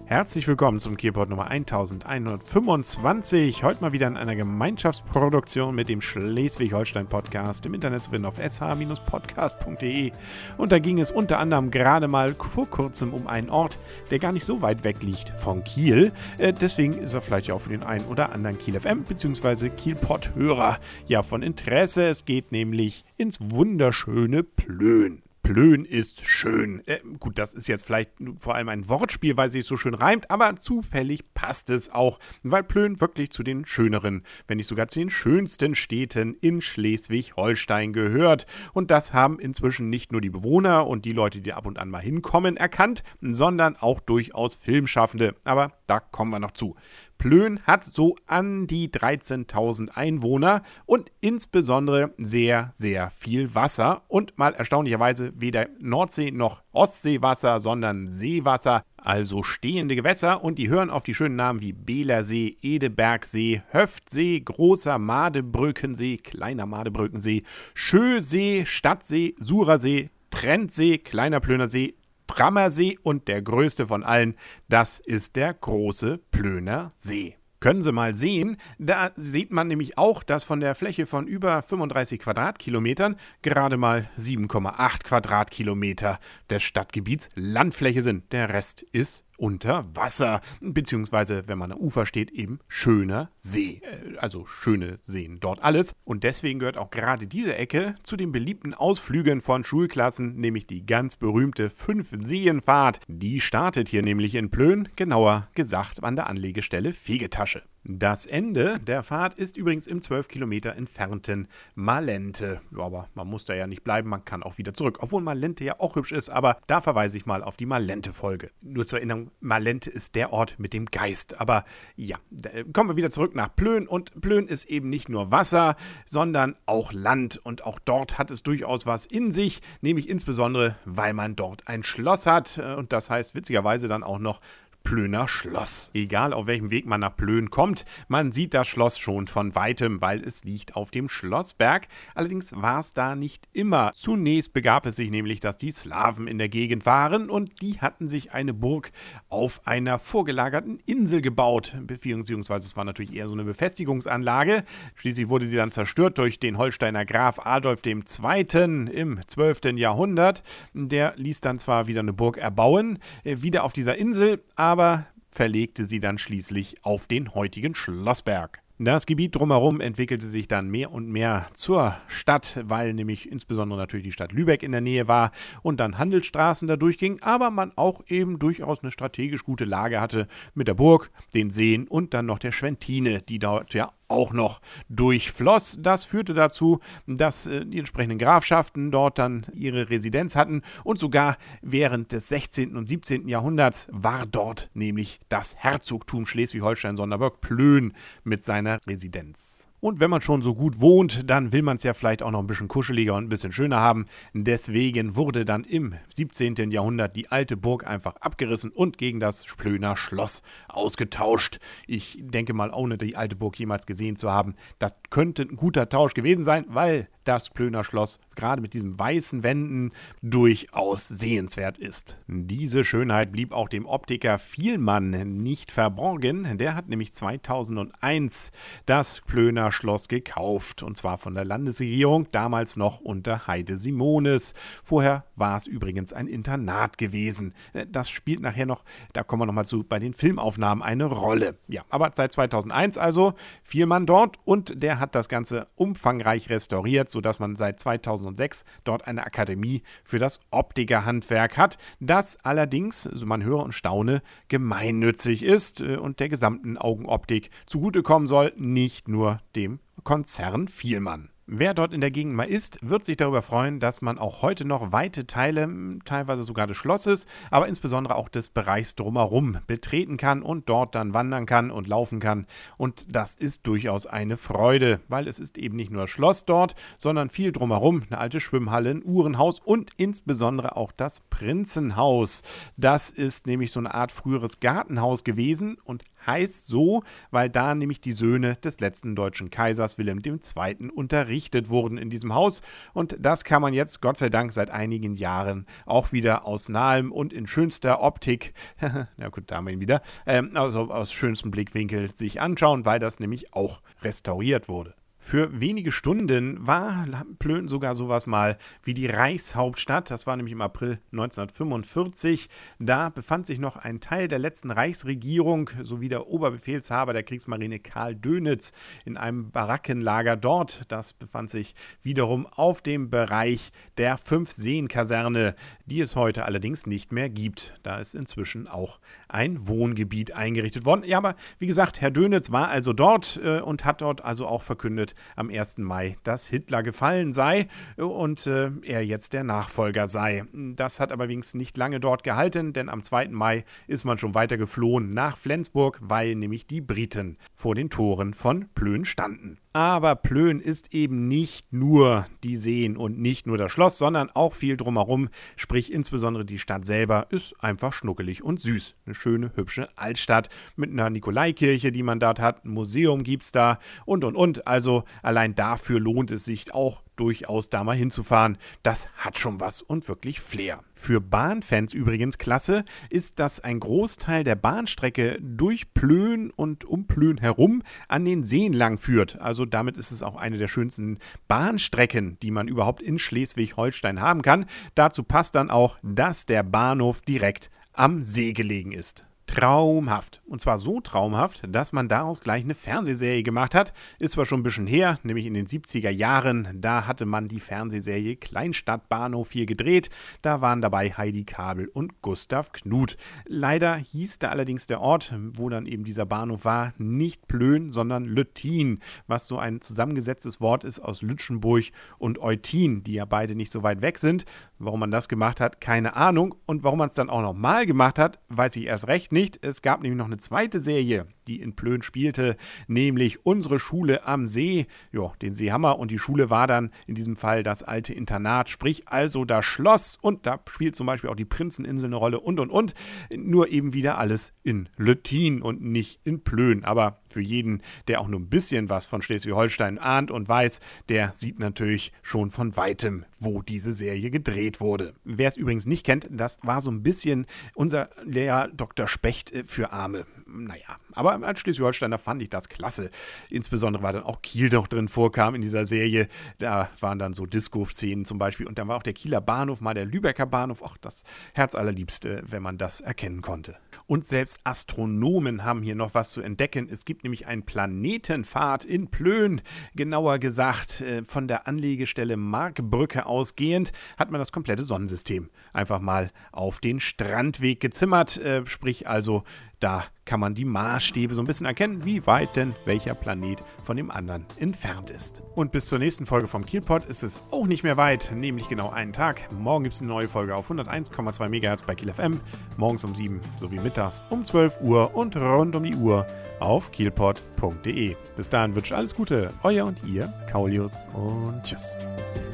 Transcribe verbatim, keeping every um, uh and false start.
Herzlich willkommen zum Kielpot Nummer elfhundertfünfundzwanzig. Heute mal wieder in einer Gemeinschaftsproduktion mit dem Schleswig-Holstein-Podcast im Internet zu finden auf s h podcast punkt d e. Und da ging es unter anderem gerade mal vor kurzem um einen Ort, der gar nicht so weit weg liegt von Kiel. Äh, deswegen ist er vielleicht auch für den einen oder anderen Kiel F M bzw. Kielpot-Hörer ja von Interesse. Es geht nämlich ins wunderschöne Plön. Plön ist schön. Äh, gut, das ist jetzt vielleicht vor allem ein Wortspiel, weil es sich so schön reimt, aber zufällig passt es auch, weil Plön wirklich zu den schöneren, wenn nicht sogar zu den schönsten Städten in Schleswig-Holstein gehört. Und das haben inzwischen nicht nur die Bewohner und die Leute, die ab und an mal hinkommen, erkannt, sondern auch durchaus Filmschaffende. Aber da kommen wir noch zu. Plön hat so an die dreizehntausend Einwohner und insbesondere sehr, sehr viel Wasser und mal erstaunlicherweise weder Nordsee- noch Ostseewasser, sondern Seewasser, also stehende Gewässer, und die hören auf die schönen Namen wie Beelersee, Edebergsee, Höftsee, Großer Madebrückensee, Kleiner Madebrückensee, Schösee, Stadtsee, Surersee, Trendsee, Kleiner Plöner See, Trammersee und der größte von allen, das ist der große Plöner See. Können Sie mal sehen, da sieht man nämlich auch, dass von der Fläche von über fünfunddreißig Quadratkilometern gerade mal sieben Komma acht Quadratkilometer des Stadtgebiets Landfläche sind. Der Rest ist unter Wasser, beziehungsweise, wenn man am Ufer steht, eben schöner See. Also schöne Seen dort alles. Und deswegen gehört auch gerade diese Ecke zu den beliebten Ausflügen von Schulklassen, nämlich die ganz berühmte Fünf-Seen-Fahrt. Die startet hier nämlich in Plön, genauer gesagt an der Anlegestelle Fegetasche. Das Ende der Fahrt ist übrigens im zwölf Kilometer entfernten Malente. Aber man muss da ja nicht bleiben, man kann auch wieder zurück. Obwohl Malente ja auch hübsch ist, aber da verweise ich mal auf die Malente-Folge. Nur zur Erinnerung, Malente ist der Ort mit dem Geist. Aber ja, kommen wir wieder zurück nach Plön. Und Plön ist eben nicht nur Wasser, sondern auch Land. Und auch dort hat es durchaus was in sich, nämlich insbesondere, weil man dort ein Schloss hat. Und das heißt witzigerweise dann auch noch Plöner Schloss. Egal auf welchem Weg man nach Plön kommt, man sieht das Schloss schon von weitem, weil es liegt auf dem Schlossberg. Allerdings war es da nicht immer. Zunächst begab es sich nämlich, dass die Slawen in der Gegend waren und die hatten sich eine Burg auf einer vorgelagerten Insel gebaut. Beziehungsweise es war natürlich eher so eine Befestigungsanlage. Schließlich wurde sie dann zerstört durch den Holsteiner Graf Adolf der Zweite. im zwölften Jahrhundert. Der ließ dann zwar wieder eine Burg erbauen, wieder auf dieser Insel, aber aber verlegte sie dann schließlich auf den heutigen Schlossberg. Das Gebiet drumherum entwickelte sich dann mehr und mehr zur Stadt, weil nämlich insbesondere natürlich die Stadt Lübeck in der Nähe war und dann Handelsstraßen da durchgingen, aber man auch eben durchaus eine strategisch gute Lage hatte mit der Burg, den Seen und dann noch der Schwentine, die dort ja auch noch durchfloss. Das führte dazu, dass äh, die entsprechenden Grafschaften dort dann ihre Residenz hatten und sogar während des sechzehnten und siebzehnten Jahrhunderts war dort nämlich das Herzogtum Schleswig-Holstein-Sonderburg-Plön mit seiner Residenz. Und wenn man schon so gut wohnt, dann will man es ja vielleicht auch noch ein bisschen kuscheliger und ein bisschen schöner haben. Deswegen wurde dann im siebzehnten Jahrhundert die alte Burg einfach abgerissen und gegen das Plöner Schloss ausgetauscht. Ich denke mal, ohne die alte Burg jemals gesehen zu haben, das könnte ein guter Tausch gewesen sein, weil das Plöner Schloss gerade mit diesen weißen Wänden durchaus sehenswert ist. Diese Schönheit blieb auch dem Optiker Vielmann nicht verborgen. Der hat nämlich zweitausendeins das Plöner Schloss gekauft, und zwar von der Landesregierung, damals noch unter Heide Simones. Vorher war es übrigens ein Internat gewesen. Das spielt nachher noch, da kommen wir nochmal zu, bei den Filmaufnahmen eine Rolle. Ja, aber seit zweitausendeins also Vielmann dort, und der hat das Ganze umfangreich restauriert, sodass man seit zweitausendsechs dort eine Akademie für das Optikerhandwerk hat, das allerdings, also man höre und staune, gemeinnützig ist und der gesamten Augenoptik zugutekommen soll, nicht nur dem Konzern Vielmann. Wer dort in der Gegend mal ist, wird sich darüber freuen, dass man auch heute noch weite Teile, teilweise sogar des Schlosses, aber insbesondere auch des Bereichs drumherum betreten kann und dort dann wandern kann und laufen kann. Und das ist durchaus eine Freude, weil es ist eben nicht nur das Schloss dort, sondern viel drumherum, eine alte Schwimmhalle, ein Uhrenhaus und insbesondere auch das Prinzenhaus. Das ist nämlich so eine Art früheres Gartenhaus gewesen und heißt so, weil da nämlich die Söhne des letzten deutschen Kaisers Wilhelm der Zweite. unterrichtet errichtet wurden in diesem Haus. Und das kann man jetzt, Gott sei Dank, seit einigen Jahren auch wieder aus nahem und in schönster Optik, na gut, da haben wir ihn wieder, ähm, also aus schönstem Blickwinkel sich anschauen, weil das nämlich auch restauriert wurde. Für wenige Stunden war Plön sogar sowas mal wie die Reichshauptstadt. Das war nämlich im April neunzehnhundertfünfundvierzig. Da befand sich noch ein Teil der letzten Reichsregierung sowie der Oberbefehlshaber der Kriegsmarine Karl Dönitz in einem Barackenlager dort. Das befand sich wiederum auf dem Bereich der Fünf-Seen-Kaserne, die es heute allerdings nicht mehr gibt. Da ist inzwischen auch ein Wohngebiet eingerichtet worden. Ja, aber wie gesagt, Herr Dönitz war also dort äh, und hat dort also auch verkündet, am ersten Mai, dass Hitler gefallen sei und äh, er jetzt der Nachfolger sei. Das hat aber wenigstens nicht lange dort gehalten, denn am zweiten Mai ist man schon weiter geflohen nach Flensburg, weil nämlich die Briten vor den Toren von Plön standen. Aber Plön ist eben nicht nur die Seen und nicht nur das Schloss, sondern auch viel drumherum, sprich insbesondere die Stadt selber ist einfach schnuckelig und süß. Eine schöne, hübsche Altstadt mit einer Nikolaikirche, die man dort hat, ein Museum gibt's da und und und. Also allein dafür lohnt es sich auch durchaus da mal hinzufahren. Das hat schon was und wirklich Flair. Für Bahnfans übrigens klasse ist, dass ein Großteil der Bahnstrecke durch Plön und um Plön herum an den Seen lang führt. Also damit ist es auch eine der schönsten Bahnstrecken, die man überhaupt in Schleswig-Holstein haben kann. Dazu passt dann auch, dass der Bahnhof direkt am See gelegen ist. Traumhaft. Und zwar so traumhaft, dass man daraus gleich eine Fernsehserie gemacht hat. Ist zwar schon ein bisschen her, nämlich in den siebziger Jahren. Da hatte man die Fernsehserie Kleinstadtbahnhof hier gedreht. Da waren dabei Heidi Kabel und Gustav Knuth. Leider hieß da allerdings der Ort, wo dann eben dieser Bahnhof war, nicht Plön, sondern Lüttin, was so ein zusammengesetztes Wort ist aus Lütschenburg und Eutin, die ja beide nicht so weit weg sind. Warum man das gemacht hat, keine Ahnung. Und warum man es dann auch nochmal gemacht hat, weiß ich erst recht nicht. Nicht. Es gab nämlich noch eine zweite Serie, die in Plön spielte, nämlich Unsere Schule am See. Ja, den Seehammer und die Schule war dann in diesem Fall das alte Internat, sprich also das Schloss und da spielt zum Beispiel auch die Prinzeninsel eine Rolle und und und. Nur eben wieder alles in Lüttin und nicht in Plön. Aber für jeden, der auch nur ein bisschen was von Schleswig-Holstein ahnt und weiß, der sieht natürlich schon von weitem, wo diese Serie gedreht wurde. Wer es übrigens nicht kennt, das war so ein bisschen unser Lehrer Doktor Specht für Arme. Naja, aber als Schleswig-Holsteiner fand ich das klasse. Insbesondere, weil dann auch Kiel noch drin vorkam in dieser Serie. Da waren dann so Disco-Szenen zum Beispiel. Und dann war auch der Kieler Bahnhof, mal der Lübecker Bahnhof. Ach, das Herzallerliebste, wenn man das erkennen konnte. Und selbst Astronomen haben hier noch was zu entdecken. Es gibt nämlich einen Planetenpfad in Plön. Genauer gesagt, von der Anlegestelle Markbrücke ausgehend hat man das komplette Sonnensystem einfach mal auf den Strandweg gezimmert. Sprich also, da kann man die Maßstäbe so ein bisschen erkennen, wie weit denn welcher Planet von dem anderen entfernt ist. Und bis zur nächsten Folge vom Kielpot ist es auch nicht mehr weit, nämlich genau einen Tag. Morgen gibt es eine neue Folge auf hunderteins Komma zwei Megahertz bei Kiel F M, morgens um sieben sowie mittags um zwölf Uhr und rund um die Uhr auf kielpot punkt de. Bis dahin wünscht alles Gute, euer und ihr, Kaulius und tschüss.